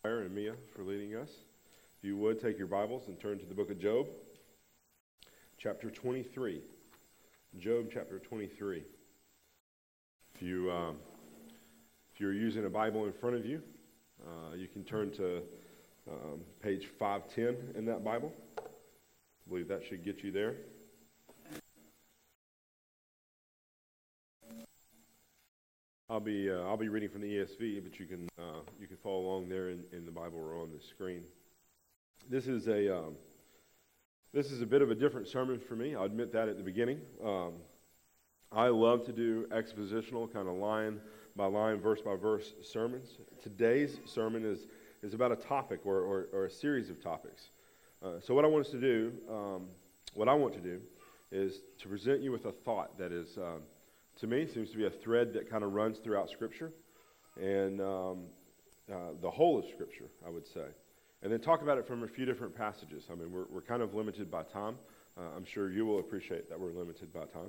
And Mia for leading us. If you would, take your Bibles and turn to the book of Job, chapter 23. Job chapter 23. If you're using a Bible in front of you, you can turn to page 510 in that Bible. I believe that should get you there. I'll be reading from the ESV, but you can follow along there in the Bible or on the screen. This is a bit of a different sermon for me. I'll admit that at the beginning. I love to do expositional, kind of line by line, verse by verse sermons. Today's sermon is about a topic or a series of topics. So what I want to do is to present you with a thought that is. To me, seems to be a thread that kind of runs throughout Scripture, and the whole of Scripture, I would say. And then talk about it from a few different passages. I mean, we're kind of limited by time. I'm sure you will appreciate that we're limited by time.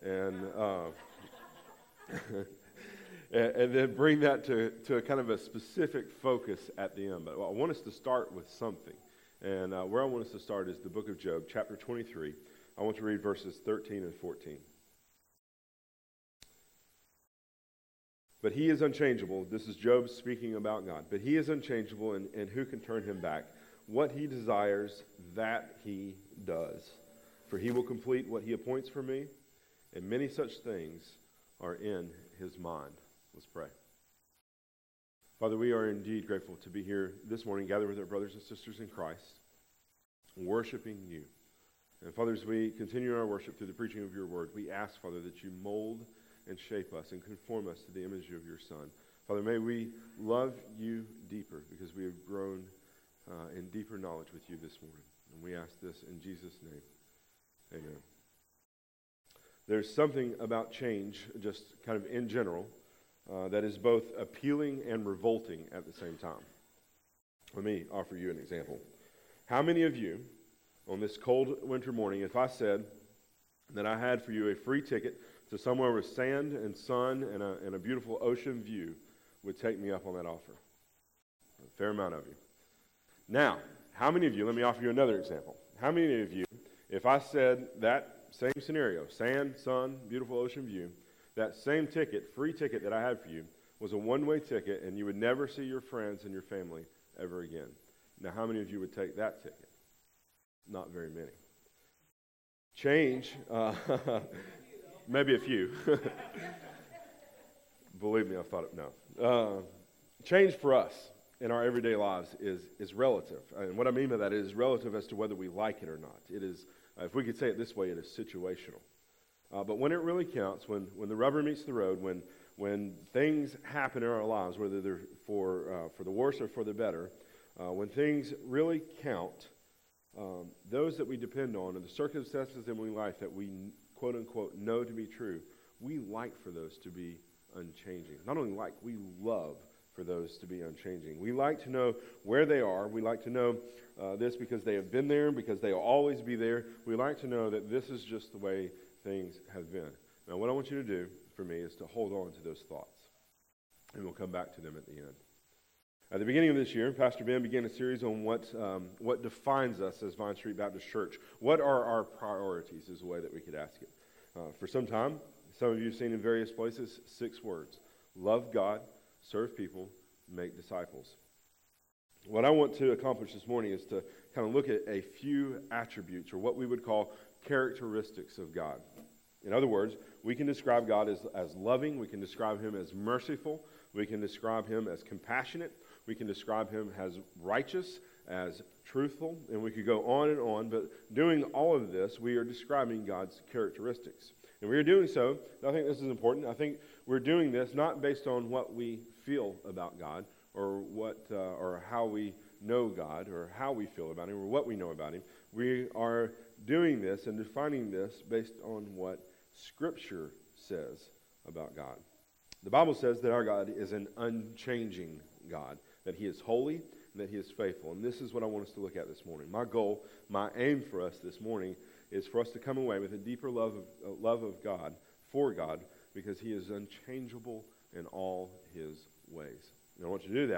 And and then bring that to a kind of a specific focus at the end. But I want us to start with something. And where I want us to start is the book of Job, chapter 23. I want to read verses 13 and 14. But he is unchangeable. This is Job speaking about God. But he is unchangeable, and who can turn him back? What he desires, that he does. For he will complete what he appoints for me, and many such things are in his mind. Let's pray. Father, we are indeed grateful to be here this morning, gathered with our brothers and sisters in Christ, worshiping you. And Father, as we continue our worship through the preaching of your word, we ask, Father, that you mold and shape us and conform us to the image of your Son. Father, may we love you deeper because we have grown in deeper knowledge with you this morning. And we ask this in Jesus' name. Amen. There's something about change, just kind of in general, that is both appealing and revolting at the same time. Let me offer you an example. How many of you, on this cold winter morning, if I said that I had for you a free ticket to somewhere with sand and sun and a beautiful ocean view, would take me up on that offer? A fair amount of you. Now, how many of you, let me offer you another example. How many of you, if I said that same scenario, sand, sun, beautiful ocean view, that same ticket, free ticket that I had for you, was a one-way ticket and you would never see your friends and your family ever again? Now, how many of you would take that ticket? Not very many. Change, maybe a few. Believe me, I thought it. No. Change for us in our everyday lives is relative. And what I mean by that is relative as to whether we like it or not. It is, if we could say it this way, it is situational. But when it really counts, when the rubber meets the road, when things happen in our lives, whether they're for the worse or for the better, when things really count, those that we depend on and the circumstances in life that we quote-unquote know to be true, we like for those to be unchanging. Not only like, we love for those to be unchanging. We like to know where they are. We like to know this because they have been there, because they will always be there. We like to know that this is just the way things have been. Now, what I want you to do for me is to hold on to those thoughts, and we'll come back to them at the end. At the beginning of this year, Pastor Ben began a series on what defines us as Vine Street Baptist Church. What are our priorities is the way that we could ask it. For some time, some of you have seen in various places, 6 words. Love God, serve people, make disciples. What I want to accomplish this morning is to kind of look at a few attributes, or what we would call characteristics of God. In other words, we can describe God as loving, we can describe him as merciful, we can describe him as compassionate, we can describe him as righteous, as truthful, and we could go on, but doing all of this, we are describing God's characteristics. And we are doing so, I think this is important, I think we're doing this not based on what we feel about God, or or how we know God, or how we feel about him, or what we know about him. We are doing this and defining this based on what Scripture says about God. The Bible says that our God is an unchanging God, that he is holy, and that he is faithful. And this is what I want us to look at this morning. My goal, my aim for us this morning is for us to come away with a deeper love of God, for God, because he is unchangeable in all his ways. And I want you to do that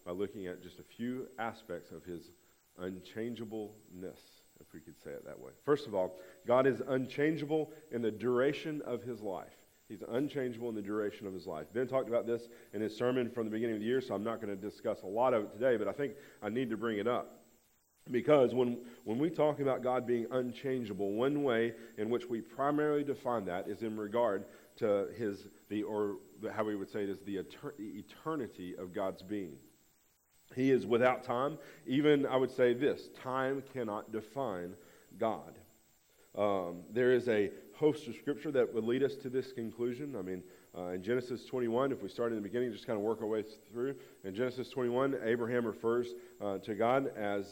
by looking at just a few aspects of his unchangeableness, if we could say it that way. First of all, God is unchangeable in the duration of his life. He's unchangeable in the duration of his life. Ben talked about this in his sermon from the beginning of the year, so I'm not going to discuss a lot of it today, but I think I need to bring it up. Because when we talk about God being unchangeable, one way in which we primarily define that is in regard to how we would say it is the eternity of God's being. He is without time. Even, I would say this, time cannot define God. There is a host of scripture that would lead us to this conclusion. I mean, in Genesis 21, if we start in the beginning, just kind of work our way through. In Genesis 21, Abraham refers to God as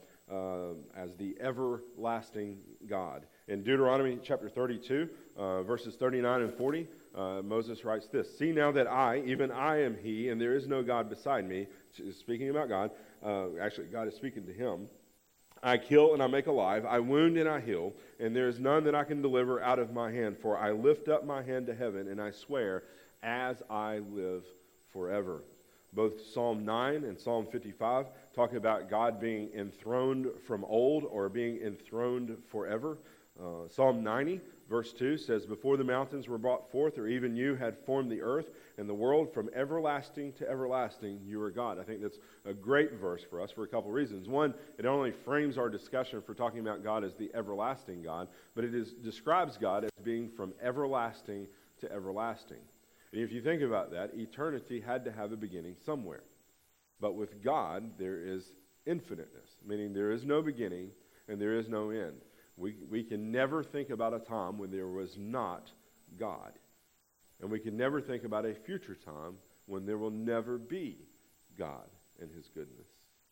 the everlasting God. In Deuteronomy chapter 32, verses 39 and 40, Moses writes this: "See now that I, even I am he, and there is no God beside me." Speaking about God, actually God is speaking to him. "I kill and I make alive, I wound and I heal, and there is none that I can deliver out of my hand. For I lift up my hand to heaven, and I swear, as I live forever." Both Psalm 9 and Psalm 55 talk about God being enthroned from old or being enthroned forever. Psalm 90, verse 2 says, "Before the mountains were brought forth, or even you had formed the earth and the world, from everlasting to everlasting, you are God." I think that's a great verse for us for a couple of reasons. One, it not only frames our discussion for talking about God as the everlasting God, but it describes God as being from everlasting to everlasting. And if you think about that, eternity had to have a beginning somewhere. But with God, there is infiniteness, meaning there is no beginning and there is no end. We can never think about a time when there was not God. And we can never think about a future time when there will never be God and his goodness.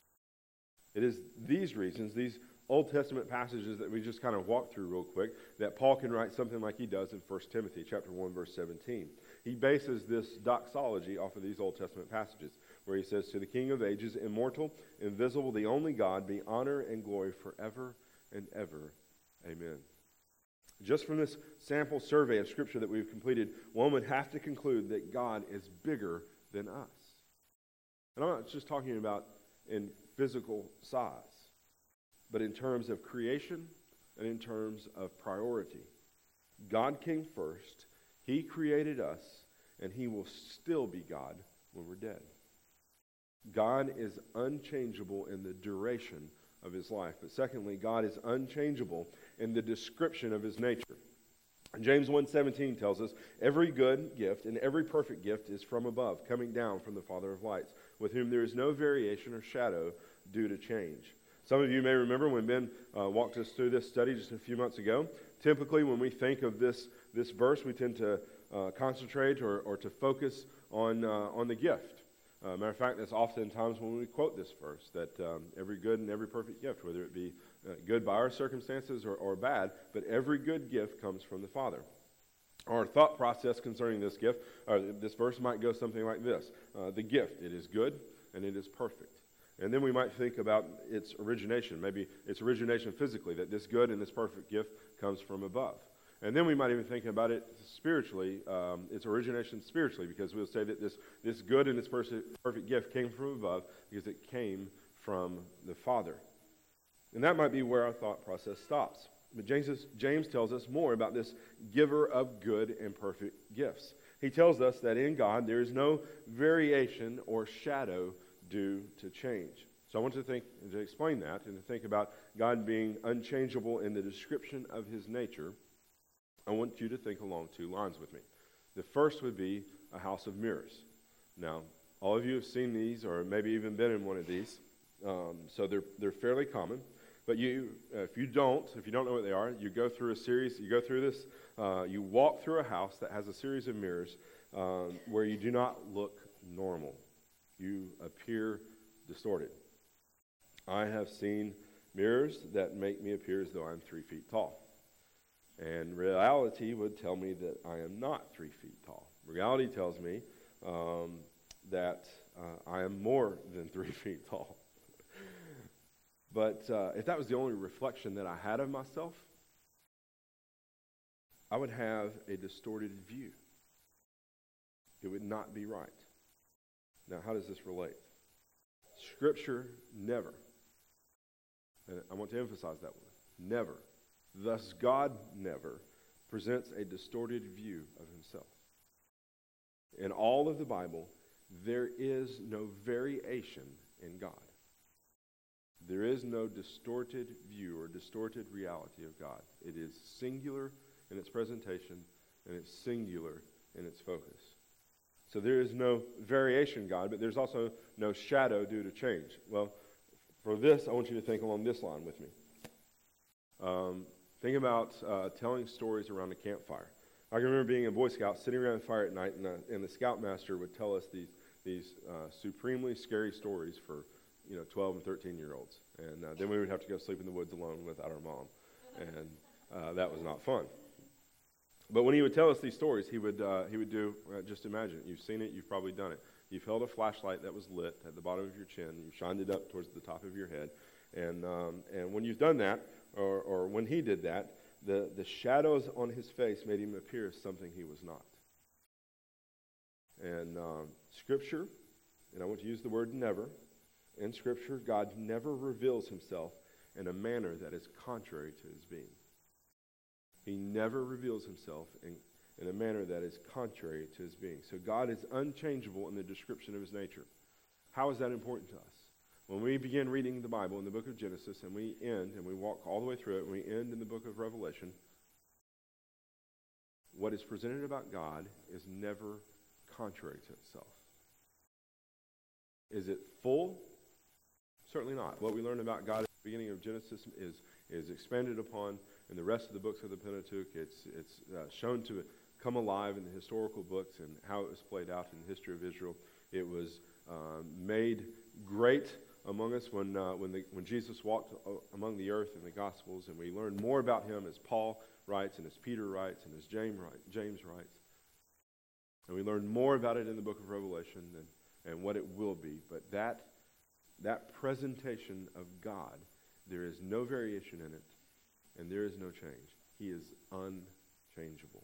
It is these reasons, these Old Testament passages that we just kind of walk through real quick, that Paul can write something like he does in 1 Timothy chapter 1, verse 17. He bases this doxology off of these Old Testament passages, where he says, "To the King of ages, immortal, invisible, the only God, be honor and glory forever and ever. Amen." Just from this sample survey of Scripture that we've completed, one would have to conclude that God is bigger than us. And I'm not just talking about in physical size, but in terms of creation and in terms of priority. God came first, he created us, and he will still be God when we're dead. God is unchangeable in the duration of his life. But secondly, God is unchangeable in the description of his nature. James 1:17 tells us, "Every good gift and every perfect gift is from above, coming down from the Father of lights, with whom there is no variation or shadow due to change." Some of you may remember when Ben walked us through this study just a few months ago. Typically, when we think of this verse, we tend to concentrate or to focus on the gift. Matter of fact, that's oftentimes when we quote this verse, that every good and every perfect gift, whether it be good by our circumstances or bad, but every good gift comes from the Father. Our thought process concerning this gift, this verse might go something like this. The gift, it is good and it is perfect. And then we might think about its origination, maybe its origination physically, that this good and this perfect gift comes from above. And then we might even think about it spiritually, its origination spiritually, because we'll say that this good and this perfect gift came from above because it came from the Father. And that might be where our thought process stops. But James tells us more about this giver of good and perfect gifts. He tells us that in God there is no variation or shadow due to change. So I want to explain that and to think about God being unchangeable in the description of his nature. I want you to think along two lines with me. The first would be a house of mirrors. Now, all of you have seen these or maybe even been in one of these, so they're fairly common. But if you don't know what they are, you go through you walk through a house that has a series of mirrors where you do not look normal. You appear distorted. I have seen mirrors that make me appear as though I'm 3 feet tall. And reality would tell me that I am not 3 feet tall. Reality tells me that I am more than 3 feet tall. But if that was the only reflection that I had of myself, I would have a distorted view. It would not be right. Now, how does this relate? Scripture never, and I want to emphasize that word, never, thus God never presents a distorted view of himself. In all of the Bible, there is no variation in God. There is no distorted view or distorted reality of God. It is singular in its presentation, and it's singular in its focus. So there is no variation in God, but there's also no shadow due to change. Well, for this, I want you to think along this line with me. Think about telling stories around a campfire. I can remember being a Boy Scout, sitting around the fire at night, and the Scoutmaster would tell us these supremely scary stories for 12 and 13-year-olds. And then we would have to go sleep in the woods alone without our mom. And that was not fun. But when he would tell us these stories, he would do, just imagine, you've seen it, you've probably done it. You've held a flashlight that was lit at the bottom of your chin, you shined it up towards the top of your head. And when you've done that, or when he did that, the shadows on his face made him appear as something he was not. And Scripture, and I want to use the word never, in Scripture, God never reveals himself in a manner that is contrary to his being. He never reveals himself in a manner that is contrary to his being. So God is unchangeable in the description of his nature. How is that important to us? When we begin reading the Bible in the book of Genesis, and we end, and we walk all the way through it, and we end in the book of Revelation, what is presented about God is never contrary to itself. Is it full? Certainly not. What we learn about God at the beginning of Genesis is expanded upon in the rest of the books of the Pentateuch. It's shown to come alive in the historical books and how it was played out in the history of Israel. It was made great among us when Jesus walked among the earth in the Gospels, and we learn more about him as Paul writes and as Peter writes and as James writes. And we learn more about it in the book of Revelation and what it will be. But that presentation of God, there is no variation in it, and there is no change. He is unchangeable.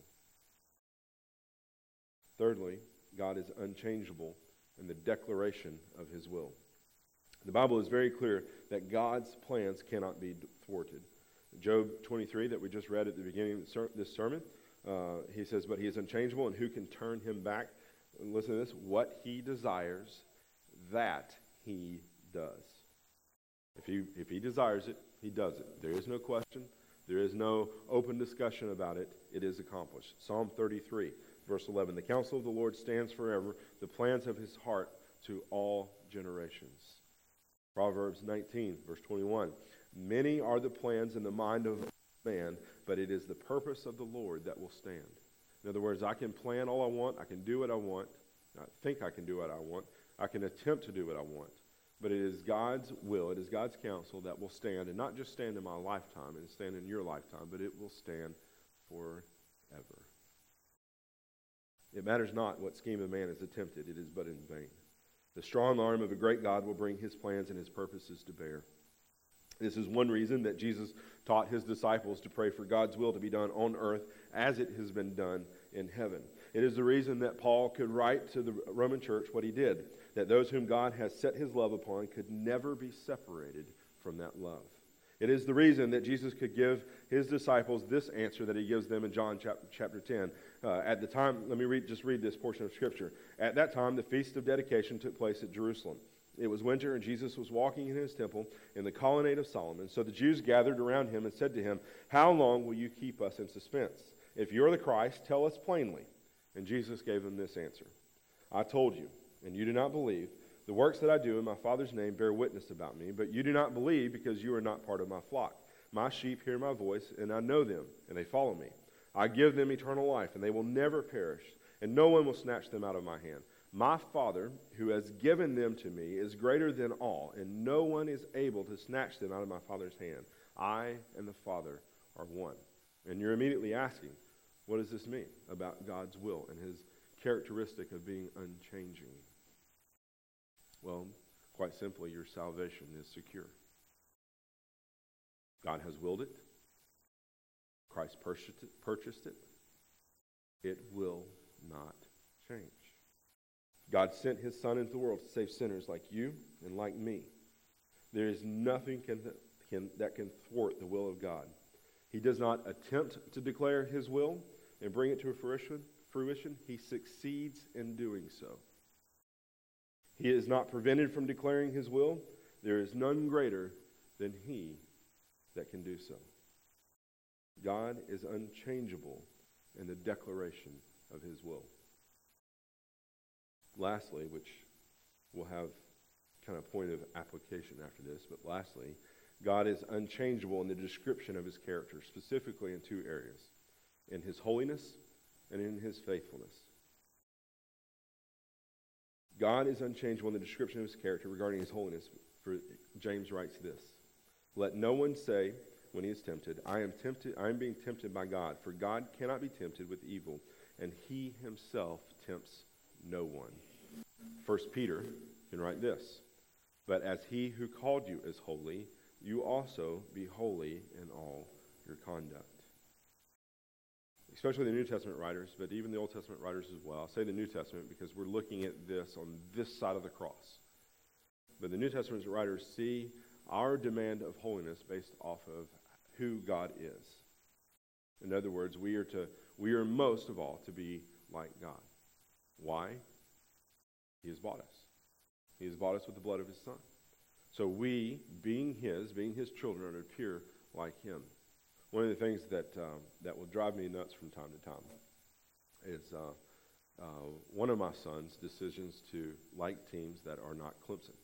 Thirdly, God is unchangeable in the declaration of his will. The Bible is very clear that God's plans cannot be thwarted. Job 23 that we just read at the beginning of this sermon, he says, but he is unchangeable, and who can turn him back? And listen to this, what he desires, that he does. If he desires it, he does it. There is no question. There is no open discussion about it. It is accomplished. Psalm 33, verse 11, the counsel of the Lord stands forever, the plans of his heart to all generations. Proverbs 19, verse 21, many are the plans in the mind of man, but it is the purpose of the Lord that will stand. In other words, I can plan all I want, I can do what I want, I think I can do what I want, I can attempt to do what I want, but it is God's will, it is God's counsel that will stand, and not just stand in my lifetime and stand in your lifetime, but it will stand forever. It matters not what scheme of man is attempted, it is but in vain. The strong arm of a great God will bring his plans and his purposes to bear. This is one reason that Jesus taught his disciples to pray for God's will to be done on earth as it has been done in heaven. It is the reason that Paul could write to the Roman church what he did, that those whom God has set his love upon could never be separated from that love. It is the reason that Jesus could give his disciples this answer that he gives them in John chapter 10. At the time, let me read this portion of Scripture. At that time, the Feast of Dedication took place at Jerusalem. It was winter, and Jesus was walking in his temple in the colonnade of Solomon. So the Jews gathered around him and said to him, how long will you keep us in suspense? If you're the Christ, tell us plainly. And Jesus gave them this answer. I told you, and you do not believe. The works that I do in my Father's name bear witness about me, but you do not believe because you are not part of my flock. My sheep hear my voice, and I know them, and they follow me. I give them eternal life, and they will never perish, and no one will snatch them out of my hand. My Father, who has given them to me, is greater than all, and no one is able to snatch them out of my Father's hand. I and the Father are one. And you're immediately asking, what does this mean about God's will and his characteristic of being unchanging? Well, quite simply, your salvation is secure. God has willed it. Christ purchased it. It will not change. God sent his Son into the world to save sinners like you and like me. There is nothing that can thwart the will of God. He does not attempt to declare his will and bring it to fruition. He succeeds in doing so. He is not prevented from declaring his will. There is none greater than he that can do so. God is unchangeable in the declaration of his will. Lastly, which we'll have kind of point of application after this, but lastly, God is unchangeable in the description of his character, specifically in two areas, in his holiness and in his faithfulness. God is unchangeable in the description of his character regarding his holiness. For James writes this: "Let no one say when he is tempted, I am being tempted by God, for God cannot be tempted with evil, and he himself tempts no one." 1 Peter can write this: "But as he who called you is holy, you also be holy in all your conduct." Especially the New Testament writers, but even the Old Testament writers as well. I'll say the New Testament because we're looking at this on this side of the cross. But the New Testament writers see our demand of holiness based off of who God is. In other words, we are most of all to be like God. Why? He has bought us. He has bought us with the blood of his Son. So we, being his children, are to appear like him. One of the things that will drive me nuts from time to time is one of my son's decisions to like teams that are not Clemson.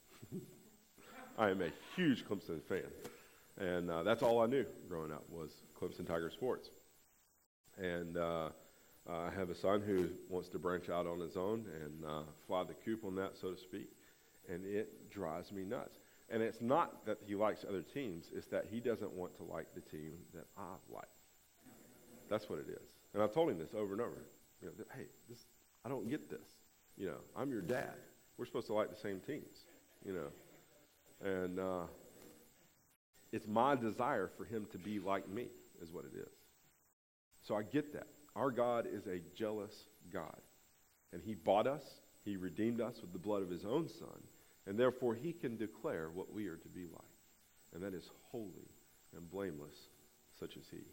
I am a huge Clemson fan, and that's all I knew growing up was Clemson Tiger Sports. And I have a son who wants to branch out on his own and fly the coop on that, so to speak, and it drives me nuts. And it's not that he likes other teams, it's that he doesn't want to like the team that I like. That's what it is. And I've told him this over and over. Hey, I don't get this. I'm your dad. We're supposed to like the same teams, And it's my desire for him to be like me, is what it is. So I get that. Our God is a jealous God. And he bought us, he redeemed us with the blood of his own Son, and therefore he can declare what we are to be like. And that is holy and blameless, such as he.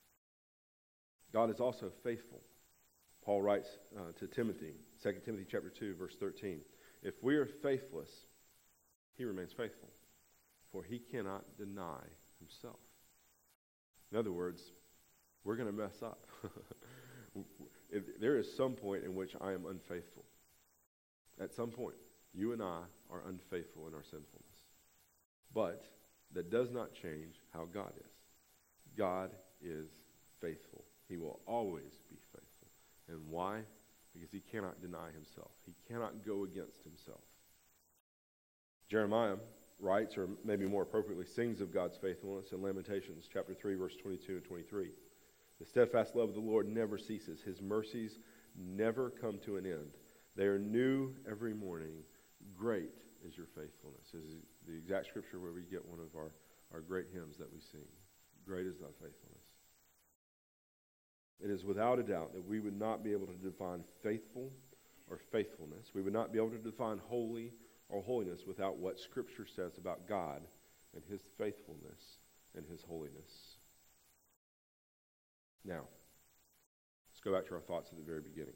God is also faithful. Paul writes to Timothy, 2 Timothy chapter 2, verse 13, "If we are faithless, he remains faithful, for he cannot deny himself." In other words, we're going to mess up. There is some point in which I am unfaithful. At some point, you and I are unfaithful in our sinfulness. But that does not change how God is. God is faithful. He will always be faithful. And why? Because he cannot deny himself. He cannot go against himself. Jeremiah writes, or maybe more appropriately, sings of God's faithfulness in Lamentations chapter 3, verse 22 and 23. "The steadfast love of the Lord never ceases. His mercies never come to an end. They are new every morning. Great is your faithfulness." This is the exact scripture where we get one of our great hymns that we sing. Great is thy faithfulness. It is without a doubt that we would not be able to define faithful or faithfulness. We would not be able to define holy or holiness without what Scripture says about God and his faithfulness and his holiness. Now, let's go back to our thoughts at the very beginning.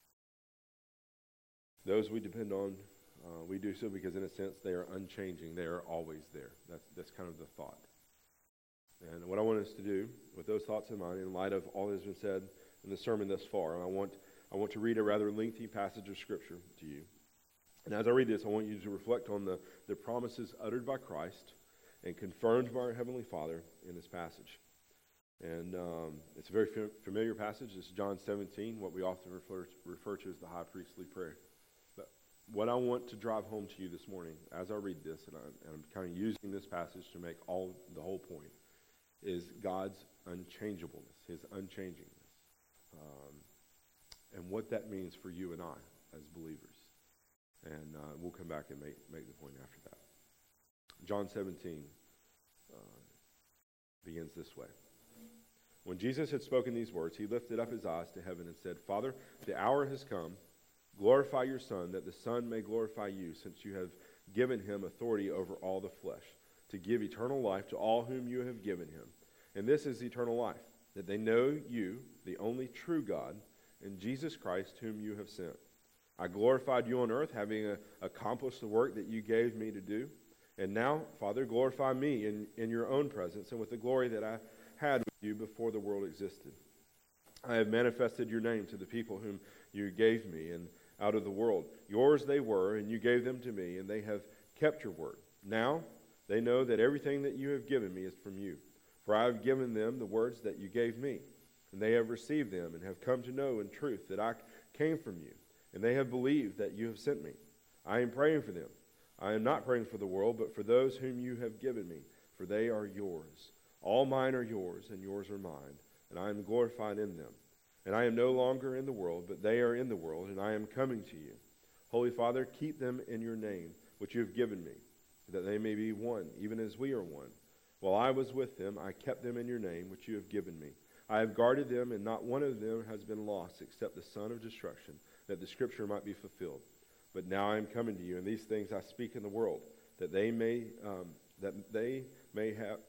Those we depend on, we do so because in a sense they are unchanging. They are always there. That's kind of the thought. And what I want us to do with those thoughts in mind, in light of all that has been said in the sermon thus far, and I want to read a rather lengthy passage of Scripture to you. And as I read this, I want you to reflect on the promises uttered by Christ and confirmed by our Heavenly Father in this passage. And it's a very familiar passage. It's John 17, what we often refer to as the high priestly prayer. But what I want to drive home to you this morning, as I read this, and I'm kind of using this passage to make the whole point, is God's unchangeableness, his unchangingness, and what that means for you and I as believers. And we'll come back and make the point after that. John 17 begins this way. "When Jesus had spoken these words, he lifted up his eyes to heaven and said, 'Father, the hour has come. Glorify your Son, that the Son may glorify you, since you have given him authority over all the flesh, to give eternal life to all whom you have given him. And this is eternal life, that they know you, the only true God, and Jesus Christ, whom you have sent. I glorified you on earth, having accomplished the work that you gave me to do. And now, Father, glorify me in your own presence and with the glory that I had with you before the world existed. I have manifested your name to the people whom you gave me, and out of the world. Yours they were, and you gave them to me, and they have kept your word. Now they know that everything that you have given me is from you. For I have given them the words that you gave me, and they have received them, and have come to know in truth that I came from you, and they have believed that you have sent me. I am praying for them. I am not praying for the world, but for those whom you have given me, for they are yours. All mine are yours, and yours are mine, and I am glorified in them. And I am no longer in the world, but they are in the world, and I am coming to you. Holy Father, keep them in your name, which you have given me, that they may be one, even as we are one. While I was with them, I kept them in your name, which you have given me. I have guarded them, and not one of them has been lost, except the son of destruction, that the scripture might be fulfilled. But now I am coming to you, and these things I speak in the world, that they may have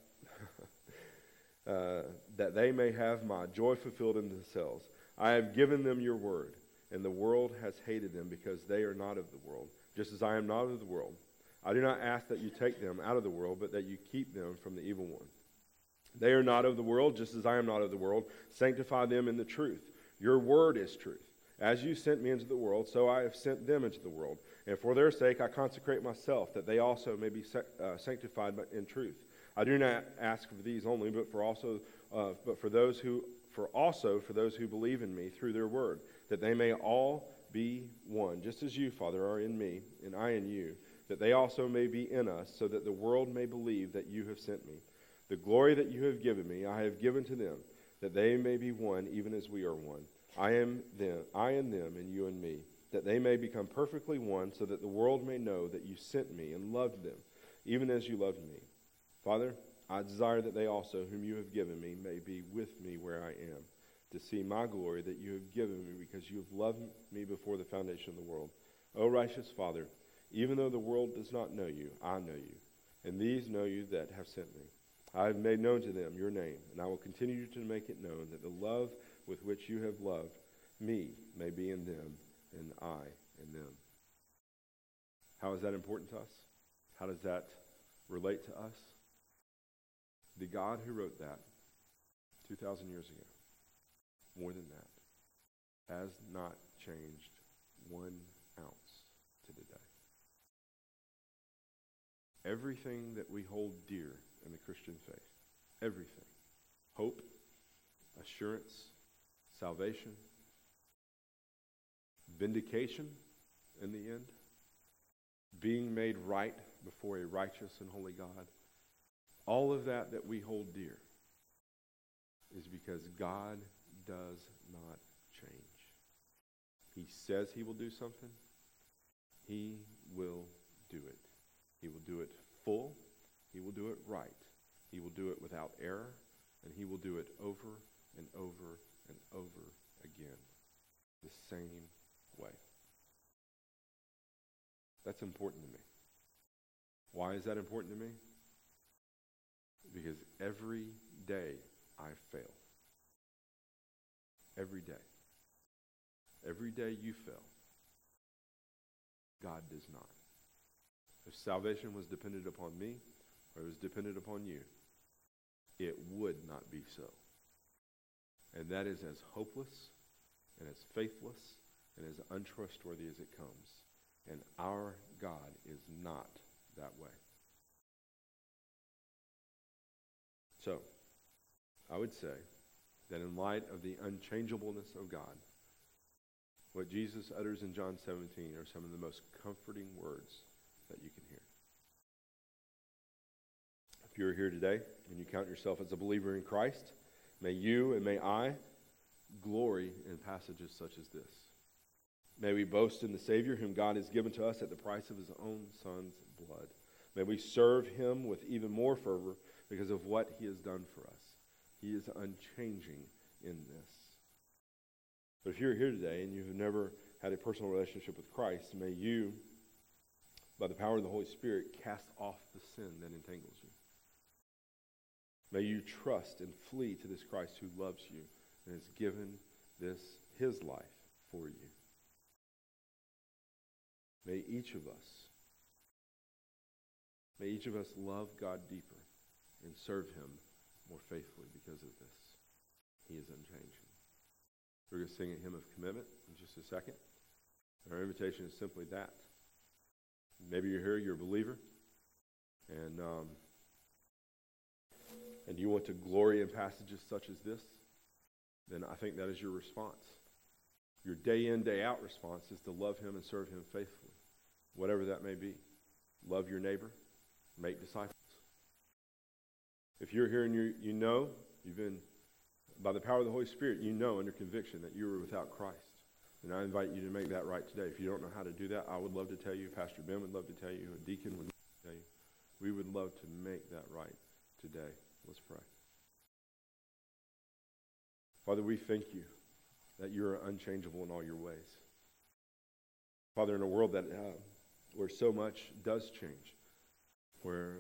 that they may have my joy fulfilled in themselves. I have given them your word, and the world has hated them because they are not of the world, just as I am not of the world. I do not ask that you take them out of the world, but that you keep them from the evil one. They are not of the world, just as I am not of the world. Sanctify them in the truth. Your word is truth. As you sent me into the world, so I have sent them into the world. And for their sake I consecrate myself, that they also may be sanctified in truth. I do not ask for these only, but for those who believe in me through their word, that they may all be one, just as you, Father, are in me, and I in you, that they also may be in us, so that the world may believe that you have sent me. The glory that you have given me, I have given to them, that they may be one, even as we are one. I in them, and you in me, that they may become perfectly one, so that the world may know that you sent me and loved them, even as you loved me. Father, I desire that they also, whom you have given me, may be with me where I am, to see my glory that you have given me, because you have loved me before the foundation of the world. O righteous Father, even though the world does not know you, I know you, and these know you that have sent me. I have made known to them your name, and I will continue to make it known, that the love with which you have loved me may be in them, and I in them. How is that important to us? How does that relate to us? The God who wrote that 2,000 years ago, more than that, has not changed 1 ounce to today. Everything that we hold dear in the Christian faith, everything, hope, assurance, salvation, vindication in the end, being made right before a righteous and holy God, all of that we hold dear is because God does not change. He says he will do something. He will do it. He will do it full. He will do it right. He will do it without error. And he will do it over and over and over again, the same way. That's important to me. Why is that important to me? Because every day I fail. Every day. Every day you fail. God does not. If salvation was dependent upon me, or it was dependent upon you, it would not be so. And that is as hopeless and as faithless and as untrustworthy as it comes. And our God is not that way. So, I would say that in light of the unchangeableness of God, what Jesus utters in John 17 are some of the most comforting words that you can hear. If you're here today and you count yourself as a believer in Christ, may you and may I glory in passages such as this. May we boast in the Savior whom God has given to us at the price of his own Son's blood. May we serve him with even more fervor because of what he has done for us. He is unchanging in this. But if you're here today and you've never had a personal relationship with Christ, may you, by the power of the Holy Spirit, cast off the sin that entangles you. May you trust and flee to this Christ who loves you and has given his life for you. May each of us love God deeper and serve him more faithfully because of this. He is unchanging. We're going to sing a hymn of commitment in just a second. And our invitation is simply that. Maybe you're here, you're a believer, and you want to glory in passages such as this, then I think that is your response. Your day in, day out response is to love him and serve him faithfully, whatever that may be. Love your neighbor, make disciples. If you're here and you know, you've been, by the power of the Holy Spirit, you know under conviction that you are without Christ. And I invite you to make that right today. If you don't know how to do that, I would love to tell you. Pastor Ben would love to tell you. A deacon would love to tell you. We would love to make that right today. Let's pray. Father, we thank you that you are unchangeable in all your ways. Father, in a world that where so much does change, where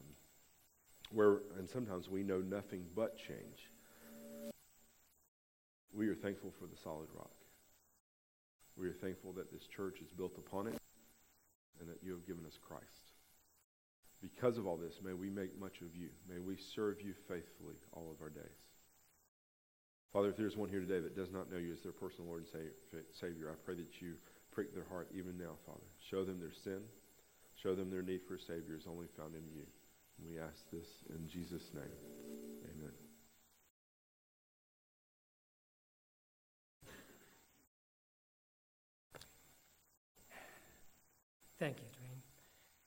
and sometimes we know nothing but change, we are thankful for the solid rock. We are thankful that this church is built upon it and that you have given us Christ. Because of all this, may we make much of you. May we serve you faithfully all of our days. Father, if there's one here today that does not know you as their personal Lord and Savior, I pray that you prick their heart even now, Father. Show them their sin. Show them their need for a Savior is only found in you. And we ask this in Jesus' name.